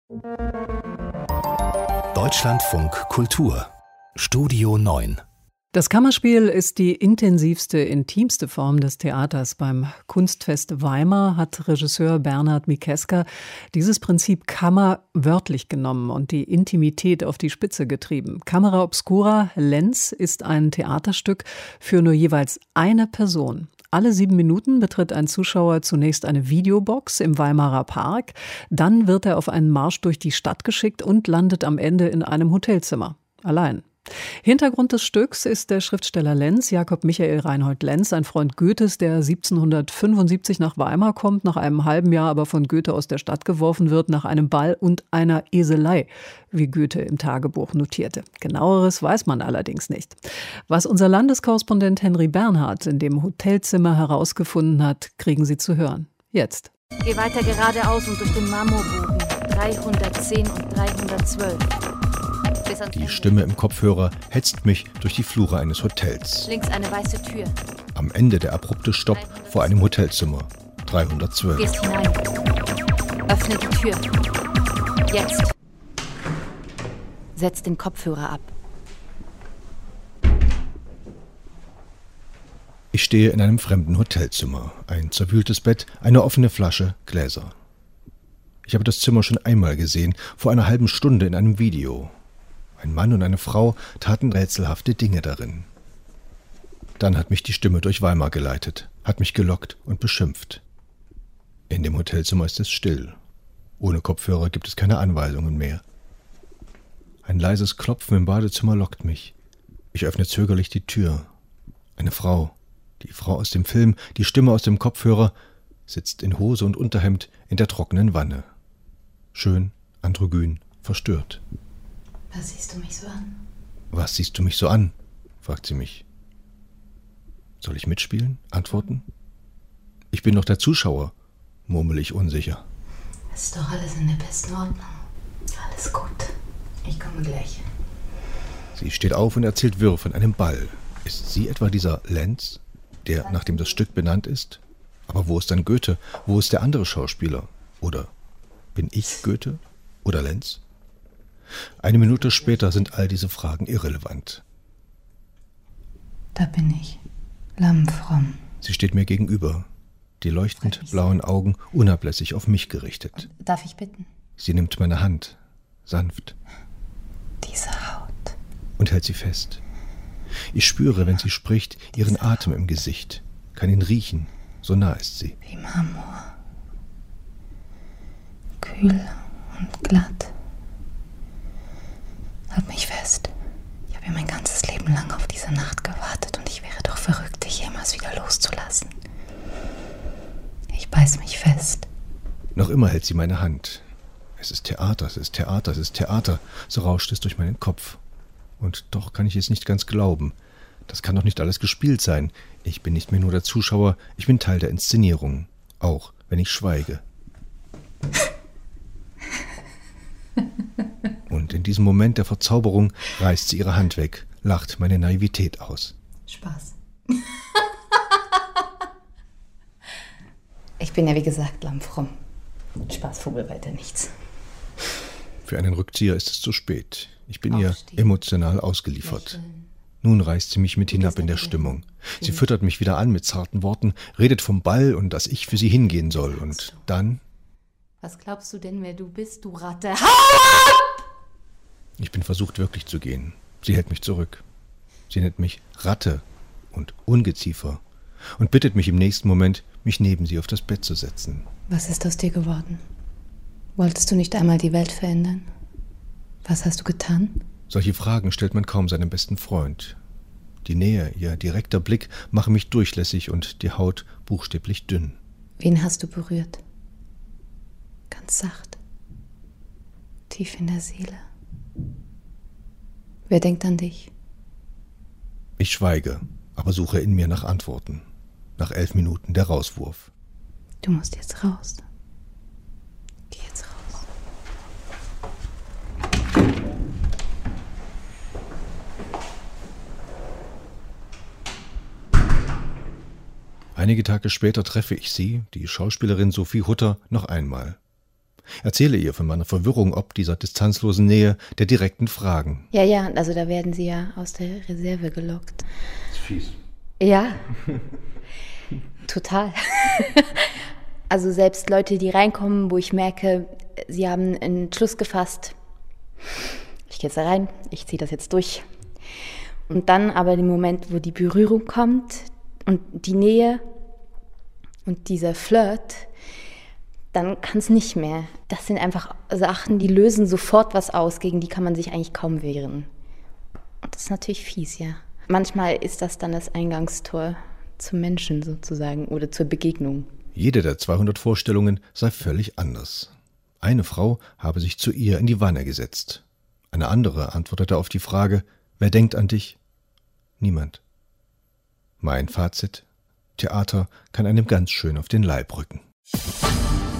Deutschlandfunk Kultur Studio 9. Das Kammerspiel ist die intensivste, intimste Form des Theaters. Beim Kunstfest Weimar hat Regisseur Bernhard Mikeska dieses Prinzip Kammer wörtlich genommen und die Intimität auf die Spitze getrieben. Camera Obscura Lenz ist ein Theaterstück für nur jeweils eine Person. Alle 7 Minuten betritt ein Zuschauer zunächst eine Videobox im Weimarer Park. Dann wird er auf einen Marsch durch die Stadt geschickt und landet am Ende in einem Hotelzimmer. Allein. Hintergrund des Stücks ist der Schriftsteller Lenz, Jakob Michael Reinhold Lenz, ein Freund Goethes, der 1775 nach Weimar kommt, nach einem halben Jahr aber von Goethe aus der Stadt geworfen wird, nach einem Ball und einer Eselei, wie Goethe im Tagebuch notierte. Genaueres weiß man allerdings nicht. Was unser Landeskorrespondent Henry Bernhard in dem Hotelzimmer herausgefunden hat, kriegen Sie zu hören. Jetzt. Geh weiter geradeaus und durch den Marmorbogen. 310 und 312. Die Stimme im Kopfhörer hetzt mich durch die Flure eines Hotels. Links eine weiße Tür. Am Ende der abrupte Stopp vor einem Hotelzimmer. 312. Gehst hinein. Öffne die Tür. Jetzt. Setz den Kopfhörer ab. Ich stehe in einem fremden Hotelzimmer. Ein zerwühltes Bett, eine offene Flasche, Gläser. Ich habe das Zimmer schon einmal gesehen, vor einer halben Stunde in einem Video. Ein Mann und eine Frau taten rätselhafte Dinge darin. Dann hat mich die Stimme durch Weimar geleitet, hat mich gelockt und beschimpft. In dem Hotelzimmer ist es still. Ohne Kopfhörer gibt es keine Anweisungen mehr. Ein leises Klopfen im Badezimmer lockt mich. Ich öffne zögerlich die Tür. Eine Frau, die Frau aus dem Film, die Stimme aus dem Kopfhörer, sitzt in Hose und Unterhemd in der trockenen Wanne. Schön, androgyn, verstört. Was siehst du mich so an? Was siehst du mich so an? Fragt sie mich. Soll ich mitspielen? Antworten? Ich bin doch der Zuschauer, murmel ich unsicher. Es ist doch alles in der besten Ordnung. Alles gut. Ich komme gleich. Sie steht auf und erzählt wirr von einem Ball. Ist sie etwa dieser Lenz, der nach dem das Stück benannt ist? Aber wo ist dann Goethe? Wo ist der andere Schauspieler? Oder bin ich Goethe? Oder Lenz? Eine Minute später sind all diese Fragen irrelevant. Da bin ich. Lammfromm. Sie steht mir gegenüber, die leuchtend blauen Augen unablässig auf mich gerichtet. Darf ich bitten? Sie nimmt meine Hand, sanft. Diese Haut. Und hält sie fest. Ich spüre, wenn sie spricht, ihren Atem im Gesicht, kann ihn riechen, so nah ist sie. Wie Marmor. Kühl und glatt. Halt mich fest. Ich habe ja mein ganzes Leben lang auf diese Nacht gewartet und ich wäre doch verrückt, dich jemals wieder loszulassen. Ich beiß mich fest. Noch immer hält sie meine Hand. Es ist Theater, es ist Theater, es ist Theater. So rauscht es durch meinen Kopf. Und doch kann ich es nicht ganz glauben. Das kann doch nicht alles gespielt sein. Ich bin nicht mehr nur der Zuschauer, ich bin Teil der Inszenierung. Auch wenn ich schweige. Und in diesem Moment der Verzauberung reißt sie ihre Hand weg, lacht meine Naivität aus. Spaß. Ich bin ja wie gesagt lammfromm. Spaßvogel weiter nichts. Für einen Rückzieher ist es zu spät. Ich bin ihr emotional ausgeliefert. Nun reißt sie mich mit hinab in der Stimmung. Sie füttert mich wieder an mit zarten Worten, redet vom Ball und dass ich für sie hingehen soll. Und dann... Was glaubst du denn, wer du bist, du Ratte? Ich bin versucht, wirklich zu gehen. Sie hält mich zurück. Sie nennt mich Ratte und Ungeziefer und bittet mich im nächsten Moment, mich neben sie auf das Bett zu setzen. Was ist aus dir geworden? Wolltest du nicht einmal die Welt verändern? Was hast du getan? Solche Fragen stellt man kaum seinem besten Freund. Die Nähe, ihr direkter Blick machen mich durchlässig und die Haut buchstäblich dünn. Wen hast du berührt? Ganz sacht. Tief in der Seele. Wer denkt an dich? Ich schweige, aber suche in mir nach Antworten. Nach 11 Minuten der Rauswurf. Du musst jetzt raus. Geh jetzt raus. Einige Tage später treffe ich sie, die Schauspielerin Sophie Hutter, noch einmal. Erzähle ihr von meiner Verwirrung ob dieser distanzlosen Nähe, der direkten Fragen. Ja, also da werden sie ja aus der Reserve gelockt. Das ist fies. Ja, total. Also selbst Leute, die reinkommen, wo ich merke, sie haben einen Entschluss gefasst. Ich gehe jetzt da rein, ich ziehe das jetzt durch. Und dann aber den Moment, wo die Berührung kommt und die Nähe und dieser Flirt, dann kann es nicht mehr. Das sind einfach Sachen, die lösen sofort was aus, gegen die kann man sich eigentlich kaum wehren. Und das ist natürlich fies, ja. Manchmal ist das dann das Eingangstor zum Menschen sozusagen oder zur Begegnung. Jede der 200 Vorstellungen sei völlig anders. Eine Frau habe sich zu ihr in die Wanne gesetzt. Eine andere antwortete auf die Frage, wer denkt an dich? Niemand. Mein Fazit: Theater kann einem ganz schön auf den Leib rücken.